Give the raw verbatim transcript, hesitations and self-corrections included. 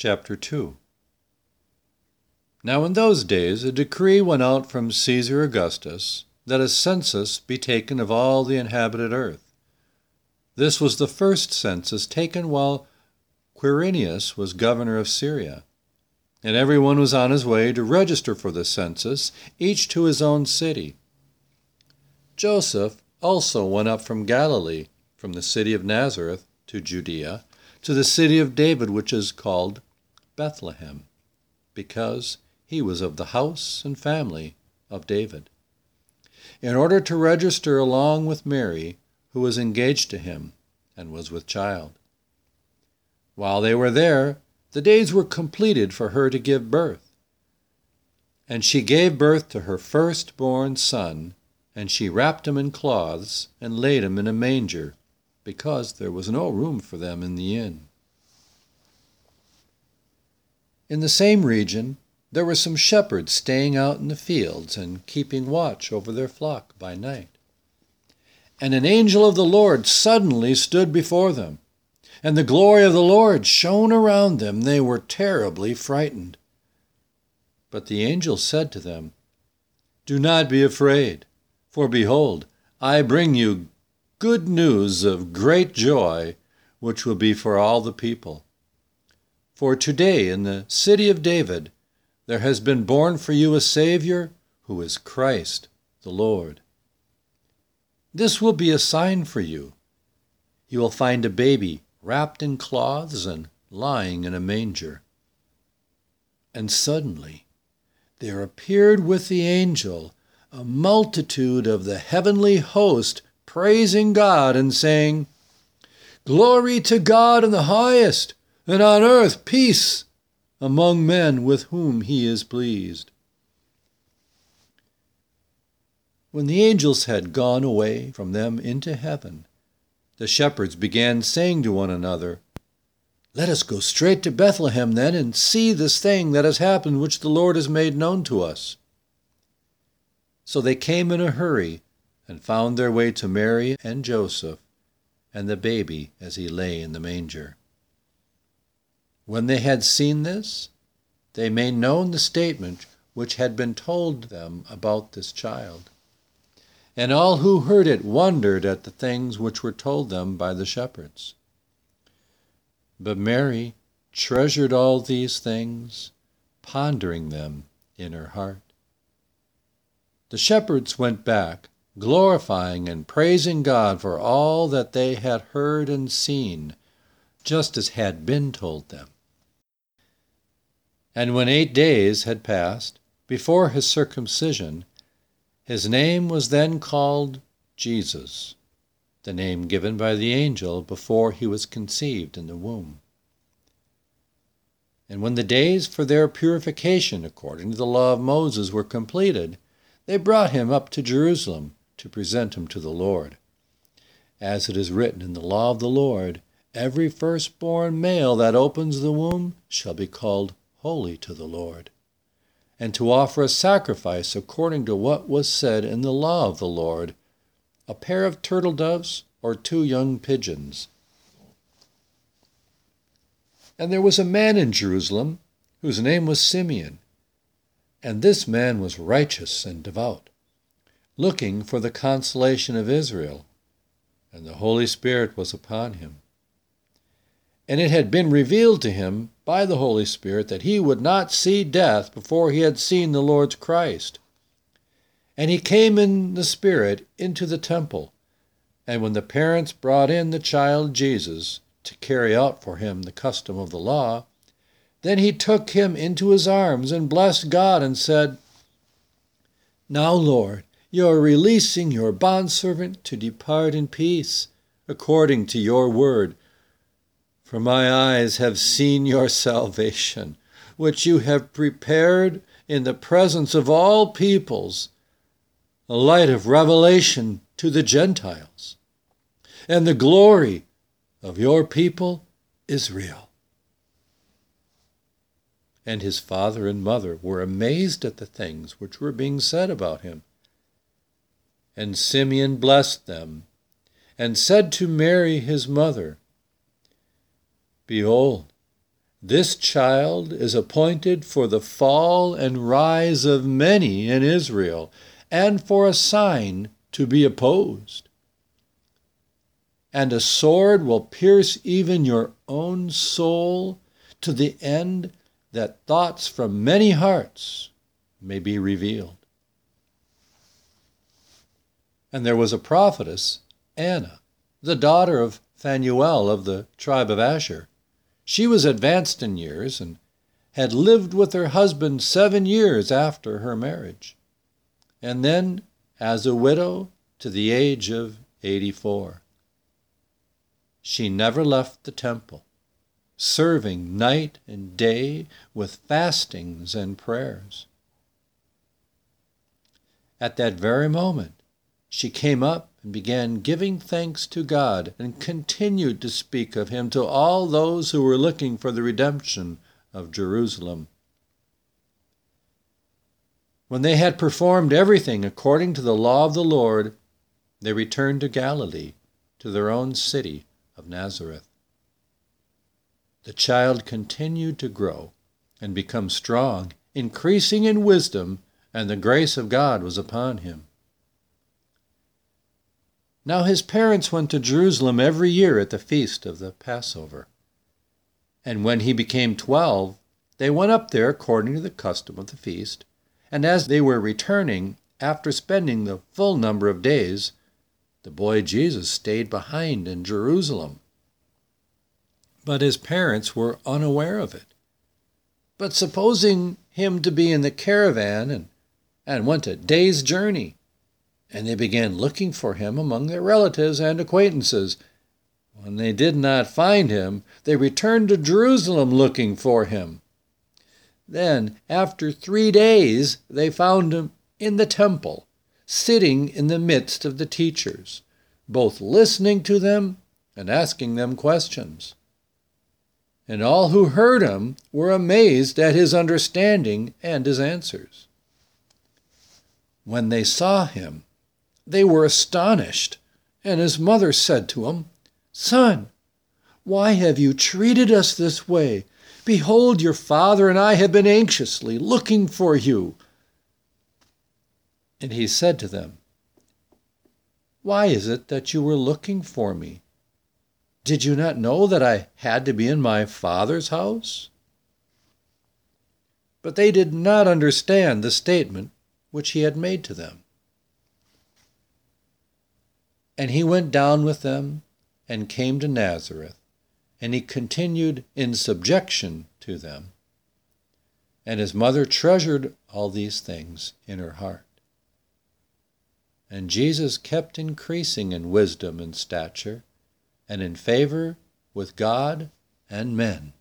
Chapter two. Now in those days a decree went out from Caesar Augustus that a census be taken of all the inhabited earth. This was the first census taken while Quirinius was governor of Syria, and everyone was on his way to register for the census, each to his own city. Joseph also went up from Galilee, from the city of Nazareth to Judea, to the city of David, which is called Bethlehem, because he was of the house and family of David, in order to register along with Mary, who was engaged to him and was with child. While they were there, the days were completed for her to give birth. And she gave birth to her firstborn son, and she wrapped him in cloths and laid him in a manger, because there was no room for them in the inn. In the same region, there were some shepherds staying out in the fields and keeping watch over their flock by night. And an angel of the Lord suddenly stood before them, and the glory of the Lord shone around them. They were terribly frightened. But the angel said to them, "Do not be afraid, for behold, I bring you good news of great joy, which will be for all the people. For today in the city of David there has been born for you a Savior, who is Christ the Lord. This will be a sign for you. You will find a baby wrapped in cloths and lying in a manger." And suddenly there appeared with the angel a multitude of the heavenly host, praising God and saying, "Glory to God in the highest, and on earth peace among men with whom he is pleased." When the angels had gone away from them into heaven, the shepherds began saying to one another, "Let us go straight to Bethlehem then, and see this thing that has happened, which the Lord has made known to us." So they came in a hurry and found their way to Mary and Joseph and the baby as he lay in the manger. When they had seen this, they made known the statement which had been told them about this child. And all who heard it wondered at the things which were told them by the shepherds. But Mary treasured all these things, pondering them in her heart. The shepherds went back, glorifying and praising God for all that they had heard and seen, just as had been told them. And when eight days had passed before his circumcision, his name was then called Jesus, the name given by the angel before he was conceived in the womb. And when the days for their purification according to the law of Moses were completed, they brought him up to Jerusalem to present him to the Lord. As it is written in the law of the Lord, "Every firstborn male that opens the womb shall be called holy to the Lord," and to offer a sacrifice according to what was said in the law of the Lord, a pair of turtle doves or two young pigeons. And there was a man in Jerusalem whose name was Simeon, and this man was righteous and devout, looking for the consolation of Israel, and the Holy Spirit was upon him. And it had been revealed to him by the Holy Spirit that he would not see death before he had seen the Lord's Christ. And he came in the Spirit into the temple. And when the parents brought in the child Jesus to carry out for him the custom of the law, then he took him into his arms and blessed God and said, "Now, Lord, you are releasing your bondservant to depart in peace, according to your word. For my eyes have seen your salvation, which you have prepared in the presence of all peoples, a light of revelation to the Gentiles, and the glory of your people Israel." And his father and mother were amazed at the things which were being said about him. And Simeon blessed them, and said to Mary his mother, "Behold, This child is appointed for the fall and rise of many in Israel, and for a sign to be opposed. And a sword will pierce even your own soul, to the end that thoughts from many hearts may be revealed. And there was a prophetess, Anna, the daughter of Phanuel of the tribe of Asher. She was advanced in years and had lived with her husband seven years after her marriage, and then as a widow to the age of eighty-four. She never left the temple, serving night and day with fastings and prayers. At that very moment, she came up and began giving thanks to God and continued to speak of him to all those who were looking for the redemption of Jerusalem. When they had performed everything according to the law of the Lord, they returned to Galilee, to their own city of Nazareth. The child continued to grow and become strong, increasing in wisdom, and the grace of God was upon him. Now his parents went to Jerusalem every year at the feast of the Passover. And when he became twelve, they went up there according to the custom of the feast. And as they were returning, after spending the full number of days, the boy Jesus stayed behind in Jerusalem. But his parents were unaware of it. But supposing him to be in the caravan and, and went a day's journey, and they began looking for him among their relatives and acquaintances. When they did not find him, they returned to Jerusalem looking for him. Then, after three days, they found him in the temple, sitting in the midst of the teachers, both listening to them and asking them questions. And all who heard him were amazed at his understanding and his answers. When they saw him, they were astonished, and his mother said to him, "Son, why have you treated us this way? Behold, your father and I have been anxiously looking for you." And he said to them, "Why is it that you were looking for me? Did you not know that I had to be in my Father's house?" But they did not understand the statement which he had made to them. And he went down with them and came to Nazareth, and he continued in subjection to them. And his mother treasured all these things in her heart. And Jesus kept increasing in wisdom and stature, and in favor with God and men.